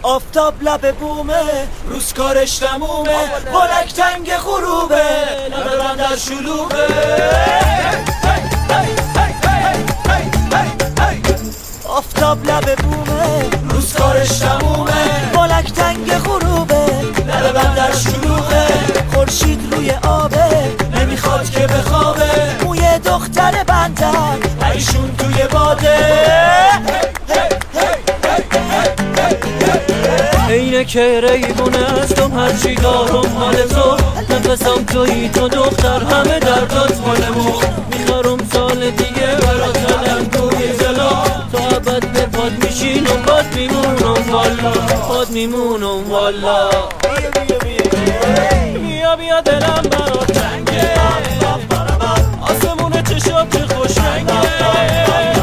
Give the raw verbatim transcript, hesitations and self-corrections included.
آفتاب لب بومه، روز کارش تمومه، بالک تنگ غروبه، لب بندر شلوغه. آفتاب لب بومه، روز کارش تمومه، بالک تنگ غروبه، لب بندر شلوغه. خورشید روی آبه، نمیخواد که بخوابه، موی دختر بندر ایشون توی باده. اینه که ریبونه هستم، هرچی دارم مال تو، نفسم تویی تو دختر، همه دردات مال مو. میخوارم سال دیگه برات قلنگوی زلا، تو ابد به پاد میشینم، باد میمونم والا، باد میمونم والا. بیا بیا دلم برات تنگه، آسمون چشات خوش رنگه.